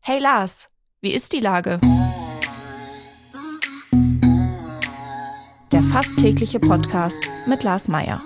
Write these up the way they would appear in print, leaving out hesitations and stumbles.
Hey Lars, wie ist die Lage? Der fast tägliche Podcast mit Lars Meyer.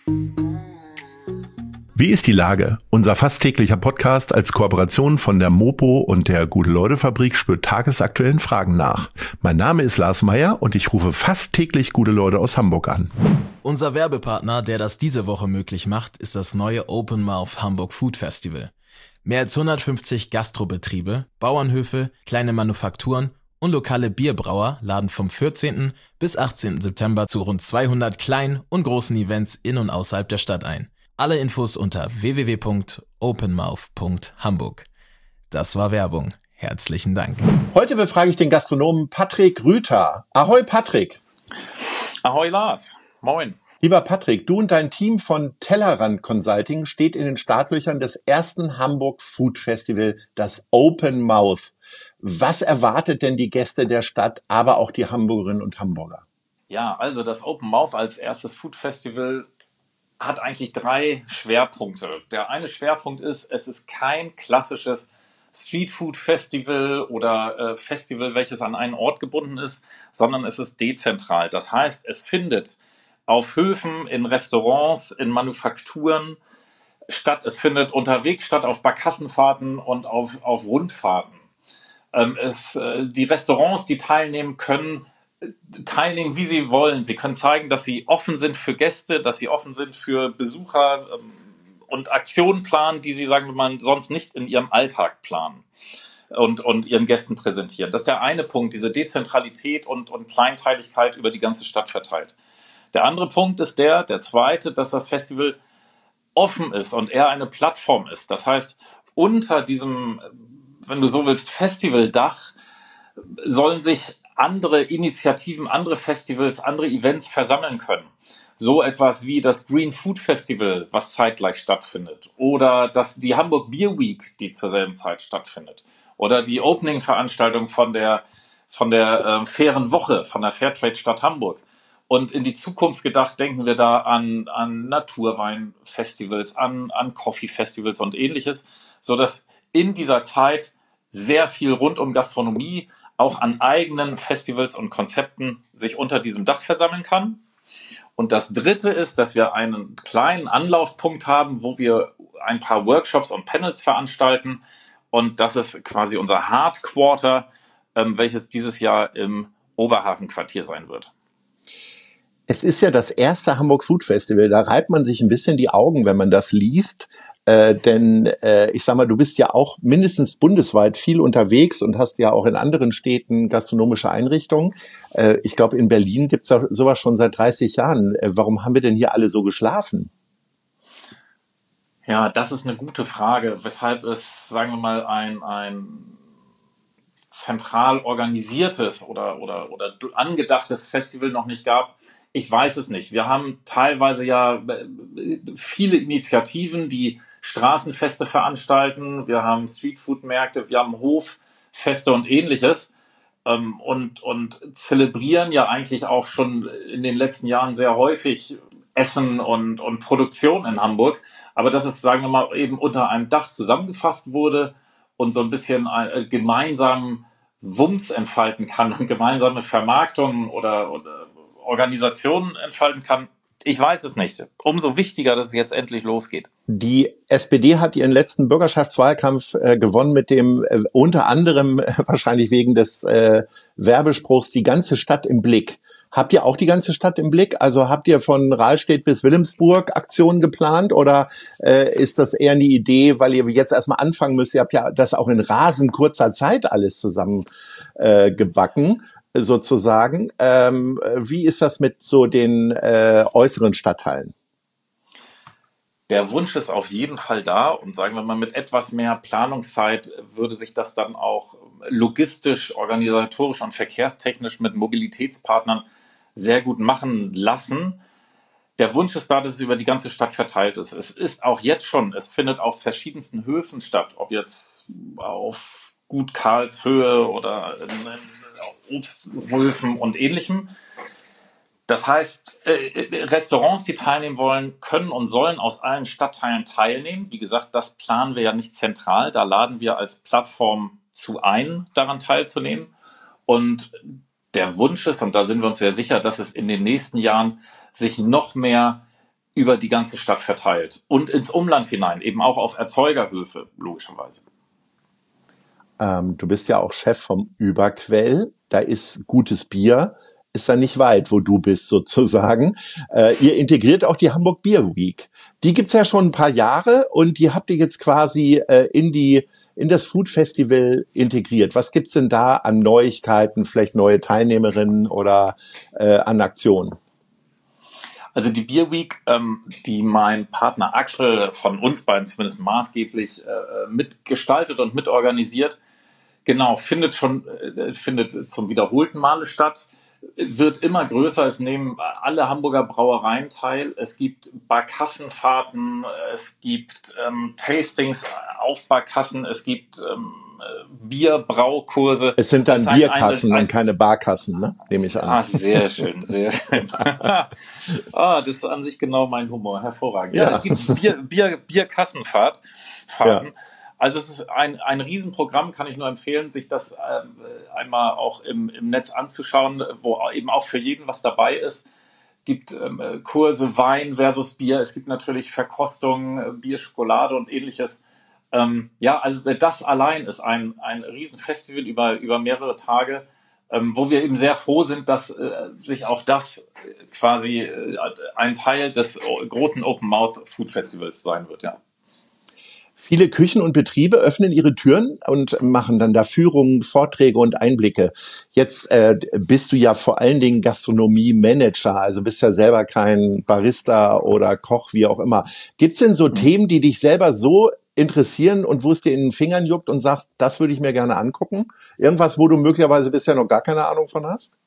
Wie ist die Lage? Unser fast täglicher Podcast als Kooperation von der Mopo und der Gute-Leute-Fabrik spürt tagesaktuellen Fragen nach. Mein Name ist Lars Meyer und ich rufe fast täglich gute Leute aus Hamburg an. Unser Werbepartner, der das diese Woche möglich macht, ist das neue Open Mouth Hamburg Food Festival. Mehr als 150 Gastrobetriebe, Bauernhöfe, kleine Manufakturen und lokale Bierbrauer laden vom 14. bis 18. September zu rund 200 kleinen und großen Events in und außerhalb der Stadt ein. Alle Infos unter www.openmouth.hamburg. Das war Werbung. Herzlichen Dank. Heute befrage ich den Gastronomen Patrick Rüther. Ahoi Patrick. Ahoi Lars. Moin. Lieber Patrick, du und dein Team von Tellerrand Consulting steht in den Startlöchern des ersten Hamburg Food Festival, das Open Mouth. Was erwartet denn die Gäste der Stadt, aber auch die Hamburgerinnen und Hamburger? Ja, also das Open Mouth als erstes Food Festival hat eigentlich 3 Schwerpunkte. Der eine Schwerpunkt ist, es ist kein klassisches Street Food Festival oder Festival, welches an einen Ort gebunden ist, sondern es ist dezentral. Das heißt, es findet auf Höfen, in Restaurants, in Manufakturen statt. Es findet unterwegs statt, auf Barkassenfahrten und auf Rundfahrten. Die Restaurants, die teilnehmen, können teilnehmen, wie sie wollen. Sie können zeigen, dass sie offen sind für Gäste, dass sie offen sind für Besucher und Aktionen planen, die sie, sagen wir mal, sonst nicht in ihrem Alltag planen und ihren Gästen präsentieren. Das ist der eine Punkt, diese Dezentralität und Kleinteiligkeit über die ganze Stadt verteilt. Der andere Punkt ist der zweite, dass das Festival offen ist und eher eine Plattform ist. Das heißt, unter diesem, wenn du so willst, Festivaldach sollen sich andere Initiativen, andere Festivals, andere Events versammeln können. So etwas wie das Green Food Festival, was zeitgleich stattfindet. Oder die Hamburg Beer Week, die zur selben Zeit stattfindet. Oder die Opening-Veranstaltung von der fairen Woche, von der Fairtrade Stadt Hamburg. Und in die Zukunft gedacht, denken wir da an Naturwein-Festivals, an Coffee-Festivals und ähnliches, sodass in dieser Zeit sehr viel rund um Gastronomie auch an eigenen Festivals und Konzepten sich unter diesem Dach versammeln kann. Und das Dritte ist, dass wir einen kleinen Anlaufpunkt haben, wo wir ein paar Workshops und Panels veranstalten. Und das ist quasi unser Hardquarter, welches dieses Jahr im Oberhafenquartier sein wird. Es ist ja das erste Hamburg Food Festival. Da reibt man sich ein bisschen die Augen, wenn man das liest. Denn ich sag mal, du bist ja auch mindestens bundesweit viel unterwegs und hast ja auch in anderen Städten gastronomische Einrichtungen. Ich glaube, in Berlin gibt's ja sowas schon seit 30 Jahren. Warum haben wir denn hier alle so geschlafen? Ja, das ist eine gute Frage, weshalb es, sagen wir mal, ein zentral organisiertes oder angedachtes Festival noch nicht gab. Ich weiß es nicht. Wir haben teilweise ja viele Initiativen, die Straßenfeste veranstalten. Wir haben Streetfood-Märkte, wir haben Hoffeste und ähnliches und zelebrieren ja eigentlich auch schon in den letzten Jahren sehr häufig Essen und Produktion in Hamburg. Aber dass es, sagen wir mal, eben unter einem Dach zusammengefasst wurde und so ein bisschen gemeinsamen Wumms entfalten kann und gemeinsame Vermarktungen oder Organisationen entfalten kann. Ich weiß es nicht. Umso wichtiger, dass es jetzt endlich losgeht. Die SPD hat ihren letzten Bürgerschaftswahlkampf gewonnen mit dem unter anderem wahrscheinlich wegen des Werbespruchs "Die ganze Stadt im Blick". Habt ihr auch die ganze Stadt im Blick? Also habt ihr von Rahlstedt bis Wilhelmsburg Aktionen geplant oder ist das eher eine Idee, weil ihr jetzt erstmal anfangen müsst? Ihr habt ja das auch in rasend kurzer Zeit alles zusammen gebacken, sozusagen. Wie ist das mit so den äußeren Stadtteilen? Der Wunsch ist auf jeden Fall da und sagen wir mal, mit etwas mehr Planungszeit würde sich das dann auch logistisch, organisatorisch und verkehrstechnisch mit Mobilitätspartnern sehr gut machen lassen. Der Wunsch ist da, dass es über die ganze Stadt verteilt ist. Es ist auch jetzt schon, es findet auf verschiedensten Höfen statt, ob jetzt auf Gut Karlshöhe oder in Obsthöfen und Ähnlichem. Das heißt, Restaurants, die teilnehmen wollen, können und sollen aus allen Stadtteilen teilnehmen. Wie gesagt, das planen wir ja nicht zentral. Da laden wir als Plattform zu ein, daran teilzunehmen. Und der Wunsch ist, und da sind wir uns sehr sicher, dass es in den nächsten Jahren sich noch mehr über die ganze Stadt verteilt und ins Umland hinein, eben auch auf Erzeugerhöfe, logischerweise. Du bist ja auch Chef vom Überquell. Da ist gutes Bier, ist da nicht weit, wo du bist sozusagen. Ihr integriert auch die Hamburg Beer Week. Die gibt's ja schon ein paar Jahre und die habt ihr jetzt quasi in das Food Festival integriert. Was gibt's denn da an Neuigkeiten, vielleicht neue Teilnehmerinnen oder an Aktionen? Also die Beer Week, die mein Partner Axel von uns beiden zumindest maßgeblich mitgestaltet und mitorganisiert, genau, findet zum wiederholten Male statt, wird immer größer. Es nehmen alle Hamburger Brauereien teil. Es gibt Barkassenfahrten, es gibt Tastings auf Barkassen, es gibt Bierbraukurse. Es sind dann Bierkassen und keine Barkassen, ne? Nehme ich an. Ah, sehr schön, sehr schön. Das ist an sich genau mein Humor, hervorragend. Ja, es gibt Bierkassenfahrten. Ja. Also es ist ein Riesenprogramm, kann ich nur empfehlen, sich das einmal auch im Netz anzuschauen, wo eben auch für jeden was dabei ist. Es gibt Kurse Wein versus Bier, es gibt natürlich Verkostung, Bier, Schokolade und ähnliches. Also das allein ist ein Riesenfestival über mehrere Tage, wo wir eben sehr froh sind, dass sich auch das quasi ein Teil des großen Open Mouth Food Festivals sein wird, ja. Viele Küchen und Betriebe öffnen ihre Türen und machen dann da Führungen, Vorträge und Einblicke. Jetzt bist du ja vor allen Dingen Gastronomie-Manager, also bist ja selber kein Barista oder Koch, wie auch immer. Gibt's denn so Themen, die dich selber so interessieren und wo es dir in den Fingern juckt und sagst, das würde ich mir gerne angucken? Irgendwas, wo du möglicherweise bisher noch gar keine Ahnung von hast?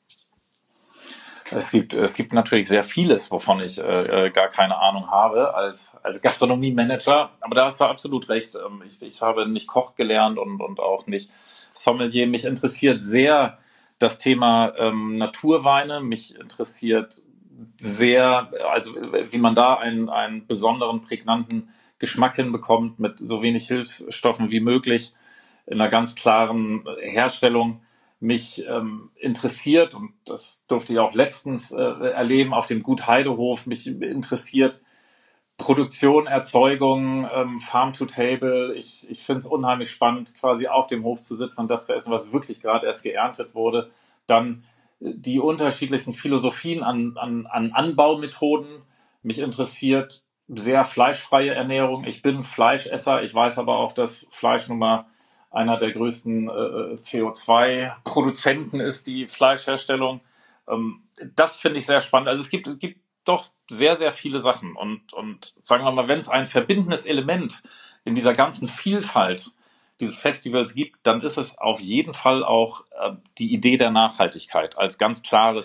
Es gibt natürlich sehr vieles, wovon ich gar keine Ahnung habe als Gastronomie-Manager. Aber da hast du absolut recht. Ich habe nicht Koch gelernt und auch nicht Sommelier. Mich interessiert sehr das Thema Naturweine. Mich interessiert sehr, also wie man da einen besonderen, prägnanten Geschmack hinbekommt mit so wenig Hilfsstoffen wie möglich in einer ganz klaren Herstellung. Mich interessiert, und das durfte ich auch letztens erleben auf dem Gut Heidehof, mich interessiert Produktion, Erzeugung, Farm to Table. Ich finde es unheimlich spannend, quasi auf dem Hof zu sitzen und das zu essen, was wirklich gerade erst geerntet wurde. Dann die unterschiedlichen Philosophien an Anbaumethoden. Mich interessiert sehr fleischfreie Ernährung. Ich bin Fleischesser. Ich weiß aber auch, dass Fleisch nun mal einer der größten CO2-Produzenten ist, die Fleischherstellung. Das finde ich sehr spannend. Also es gibt doch sehr, sehr viele Sachen. Und sagen wir mal, wenn es ein verbindendes Element in dieser ganzen Vielfalt dieses Festivals gibt, dann ist es auf jeden Fall auch die Idee der Nachhaltigkeit als ganz klare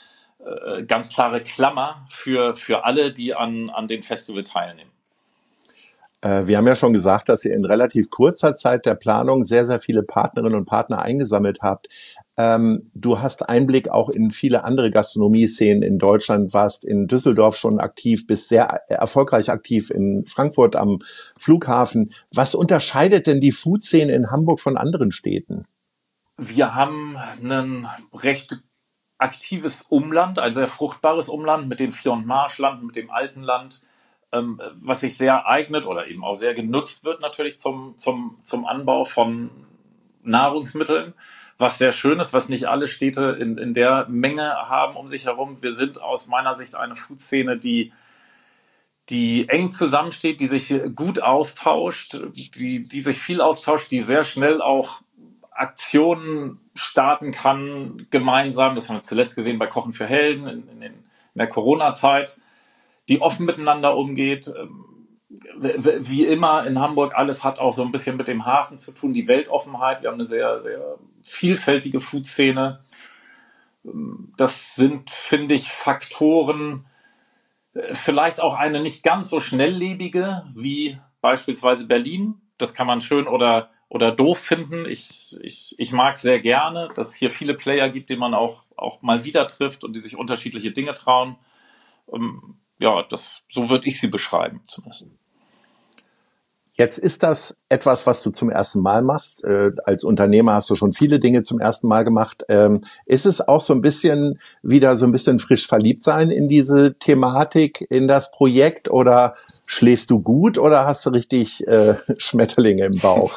Klammer für alle, die an dem Festival teilnehmen. Wir haben ja schon gesagt, dass ihr in relativ kurzer Zeit der Planung sehr, sehr viele Partnerinnen und Partner eingesammelt habt. Du hast Einblick auch in viele andere Gastronomie-Szenen in Deutschland, warst in Düsseldorf schon aktiv, bist sehr erfolgreich aktiv in Frankfurt am Flughafen. Was unterscheidet denn die Food-Szene in Hamburg von anderen Städten? Wir haben ein recht aktives Umland, ein sehr fruchtbares Umland mit dem Vier- und Marschland, mit dem Altenland, was sich sehr eignet oder eben auch sehr genutzt wird natürlich zum Anbau von Nahrungsmitteln, was sehr schön ist, was nicht alle Städte in der Menge haben um sich herum. Wir sind aus meiner Sicht eine Food-Szene, die eng zusammensteht, die sich gut austauscht, die sich viel austauscht, die sehr schnell auch Aktionen starten kann, gemeinsam. Das haben wir zuletzt gesehen bei Kochen für Helden in der Corona-Zeit, die offen miteinander umgeht. Wie immer in Hamburg, alles hat auch so ein bisschen mit dem Hafen zu tun, die Weltoffenheit. Wir haben eine sehr, sehr vielfältige Food-Szene. Das sind, finde ich, Faktoren, vielleicht auch eine nicht ganz so schnelllebige wie beispielsweise Berlin. Das kann man schön oder doof finden. Ich mag sehr gerne, dass es hier viele Player gibt, die man auch mal wieder trifft und die sich unterschiedliche Dinge trauen. So würde ich sie beschreiben zumindest. Jetzt ist das etwas, was du zum ersten Mal machst. Als Unternehmer hast du schon viele Dinge zum ersten Mal gemacht. Ist es auch so ein bisschen wieder so ein bisschen frisch verliebt sein in diese Thematik, in das Projekt, oder schläfst du gut oder hast du richtig Schmetterlinge im Bauch?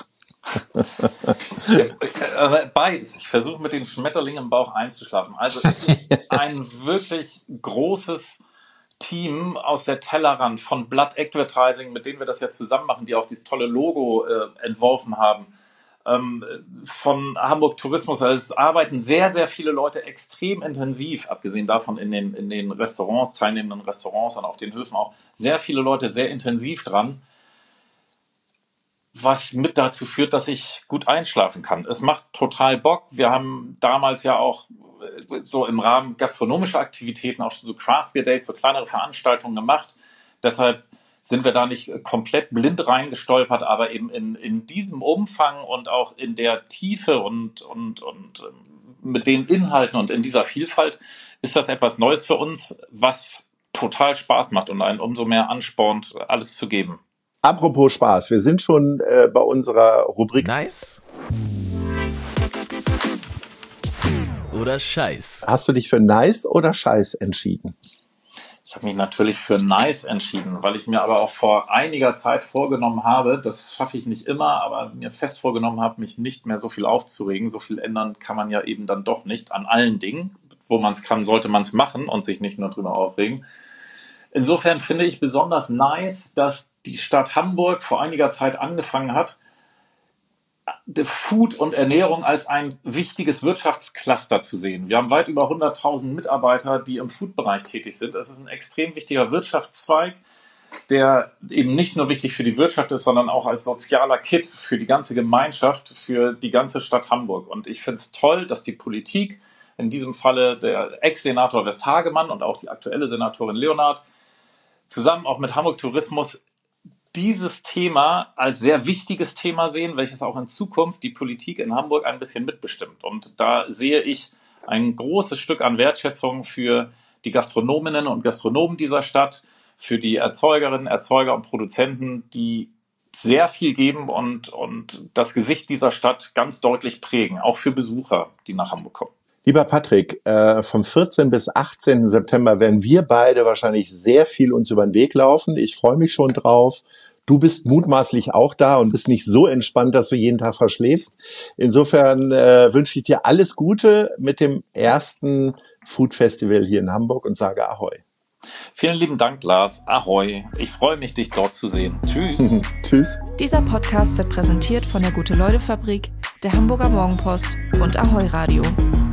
Beides. Ich versuche mit den Schmetterlingen im Bauch einzuschlafen. Also es ist ein wirklich großes Team aus der Tellerrand von Blood Advertising, mit denen wir das ja zusammen machen, die auch dieses tolle Logo entworfen haben, von Hamburg Tourismus. Also es arbeiten sehr, sehr viele Leute extrem intensiv, abgesehen davon in den Restaurants, teilnehmenden Restaurants und auf den Höfen auch sehr viele Leute sehr intensiv dran, was mit dazu führt, dass ich gut einschlafen kann. Es macht total Bock. Wir haben damals ja auch so im Rahmen gastronomischer Aktivitäten auch so Craft Beer Days, so kleinere Veranstaltungen gemacht. Deshalb sind wir da nicht komplett blind reingestolpert, aber eben in diesem Umfang und auch in der Tiefe und mit den Inhalten und in dieser Vielfalt ist das etwas Neues für uns, was total Spaß macht und einen umso mehr anspornt, alles zu geben. Apropos Spaß, wir sind schon bei unserer Rubrik Nice oder Scheiß? Hast du dich für Nice oder Scheiß entschieden? Ich habe mich natürlich für Nice entschieden, weil ich mir aber auch vor einiger Zeit vorgenommen habe, das schaffe ich nicht immer, aber mir fest vorgenommen habe, mich nicht mehr so viel aufzuregen. So viel ändern kann man ja eben dann doch nicht an allen Dingen. Wo man es kann, sollte man es machen und sich nicht nur drüber aufregen. Insofern finde ich besonders nice, dass die Stadt Hamburg vor einiger Zeit angefangen hat, Food und Ernährung als ein wichtiges Wirtschaftscluster zu sehen. Wir haben weit über 100.000 Mitarbeiter, die im Food-Bereich tätig sind. Es ist ein extrem wichtiger Wirtschaftszweig, der eben nicht nur wichtig für die Wirtschaft ist, sondern auch als sozialer Kit für die ganze Gemeinschaft, für die ganze Stadt Hamburg. Und ich finde es toll, dass die Politik, in diesem Falle der Ex-Senator Westhagemann und auch die aktuelle Senatorin Leonhardt, zusammen auch mit Hamburg Tourismus dieses Thema als sehr wichtiges Thema sehen, welches auch in Zukunft die Politik in Hamburg ein bisschen mitbestimmt. Und da sehe ich ein großes Stück an Wertschätzung für die Gastronominnen und Gastronomen dieser Stadt, für die Erzeugerinnen, Erzeuger und Produzenten, die sehr viel geben und das Gesicht dieser Stadt ganz deutlich prägen, auch für Besucher, die nach Hamburg kommen. Lieber Patrick, vom 14. bis 18. September werden wir beide wahrscheinlich sehr viel uns über den Weg laufen. Ich freue mich schon drauf. Du bist mutmaßlich auch da und bist nicht so entspannt, dass du jeden Tag verschläfst. Insofern wünsche ich dir alles Gute mit dem ersten Food Festival hier in Hamburg und sage Ahoi. Vielen lieben Dank, Lars. Ahoi. Ich freue mich, dich dort zu sehen. Tschüss. Tschüss. Dieser Podcast wird präsentiert von der Gute-Leute-Fabrik, der Hamburger Morgenpost und Ahoi Radio.